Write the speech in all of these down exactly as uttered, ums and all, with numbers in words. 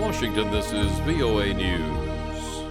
Washington, this is V O A News.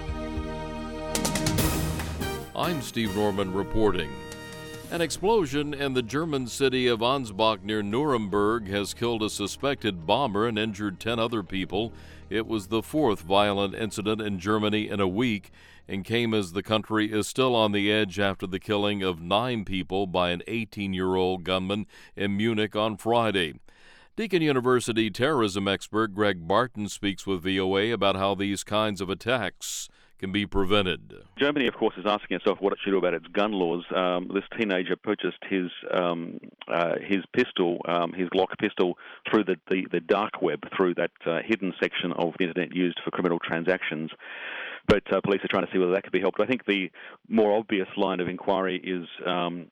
I'm Steve Norman reporting. An explosion in the German city of Ansbach near Nuremberg has killed a suspected bomber and injured ten other people. It was the fourth violent incident in Germany in a week and came as the country is still on the edge after the killing of nine people by an eighteen-year-old gunman in Munich on Friday. Deakin University terrorism expert Greg Barton speaks with V O A about how these kinds of attacks can be prevented. Germany, of course, is asking itself what it should do about its gun laws. Um, this teenager purchased his um, uh, his pistol, um, his Glock pistol, through the, the, the dark web, through that uh, hidden section of the internet used for criminal transactions. But uh, police are trying to see whether that could be helped. I think the more obvious line of inquiry is um,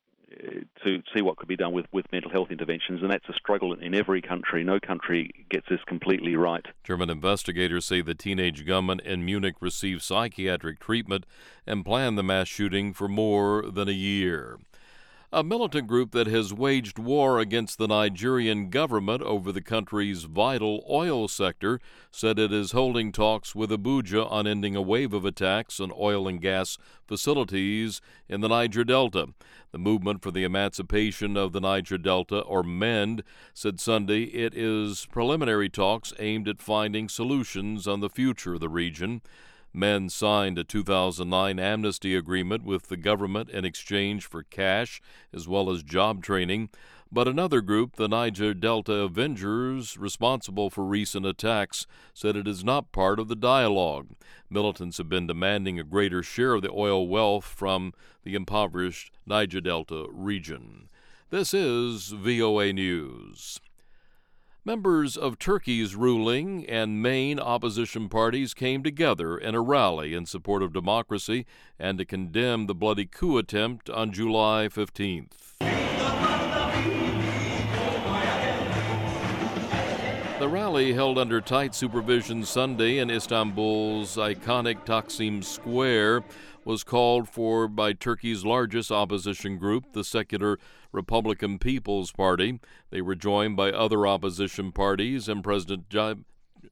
to see what could be done with, with mental health interventions, and that's a struggle in every country. No country gets this completely right. German investigators say the teenage gunman in Munich received psychiatric treatment and planned the mass shooting for more than a year. A militant group that has waged war against the Nigerian government over the country's vital oil sector said it is holding talks with Abuja on ending a wave of attacks on oil and gas facilities in the Niger Delta. The Movement for the Emancipation of the Niger Delta, or MEND, said Sunday it is preliminary talks aimed at finding solutions on the future of the region. MEND signed a two thousand nine amnesty agreement with the government in exchange for cash as well as job training, but another group, the Niger Delta Avengers, responsible for recent attacks, said it is not part of the dialogue. Militants have been demanding a greater share of the oil wealth from the impoverished Niger Delta region. This is V O A News. Members of Turkey's ruling and main opposition parties came together in a rally in support of democracy and to condemn the bloody coup attempt on July fifteenth. The rally, held under tight supervision Sunday in Istanbul's iconic Taksim Square, was called for by Turkey's largest opposition group, the secular Republican People's Party. They were joined by other opposition parties and President Recep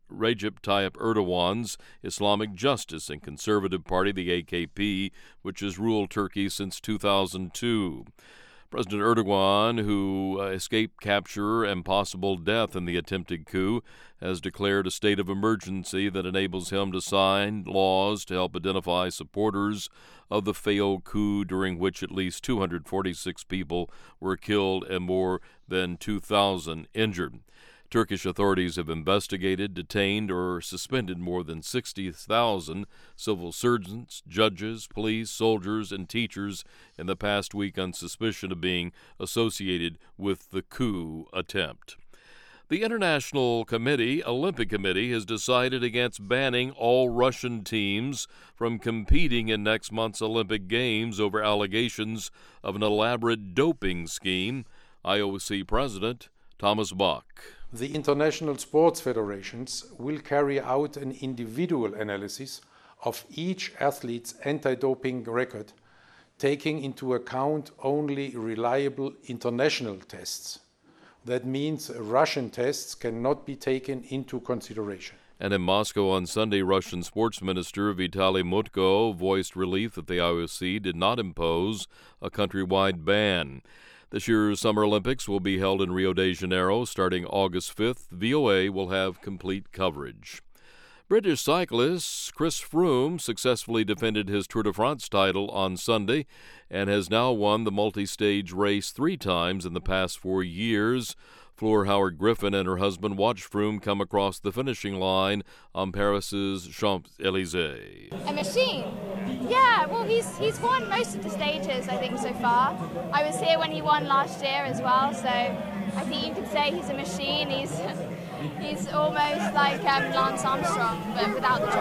Tayyip Erdogan's Islamic Justice and Conservative Party, the A K P, which has ruled Turkey since two thousand two. President Erdogan, who uh, escaped capture and possible death in the attempted coup, has declared a state of emergency that enables him to sign laws to help identify supporters of the failed coup, during which at least two hundred forty-six people were killed and more than two thousand injured. Turkish authorities have investigated, detained, or suspended more than sixty thousand civil servants, judges, police, soldiers, and teachers in the past week on suspicion of being associated with the coup attempt. The International Committee, Olympic Committee, has decided against banning all Russian teams from competing in next month's Olympic Games over allegations of an elaborate doping scheme. I O C President Thomas Bach. The international sports federations will carry out an individual analysis of each athlete's anti-doping record, taking into account only reliable international tests. That means Russian tests cannot be taken into consideration. And in Moscow on Sunday, Russian Sports Minister Vitaly Mutko voiced relief that the I O C did not impose a countrywide ban. This year's Summer Olympics will be held in Rio de Janeiro starting August fifth. V O A will have complete coverage. British cyclist Chris Froome successfully defended his Tour de France title on Sunday and has now won the multi-stage race three times in the past four years. Fleur Howard-Griffin and her husband watched Froome come across the finishing line on Paris's Champs-Élysées. A machine. Yeah, well, he's he's won most of the stages, I think, so far. I was here when he won last year as well, so I think you could say he's a machine. He's he's almost like um, Lance Armstrong, but without the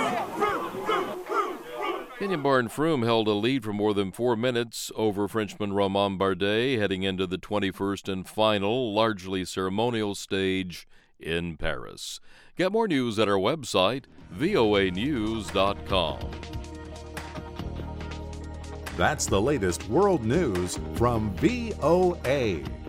drugs. Kenyan-born Froome held a lead for more than four minutes over Frenchman Romain Bardet, heading into the twenty-first and final, largely ceremonial stage in Paris. Get more news at our website, V O A news dot com. That's the latest world news from V O A.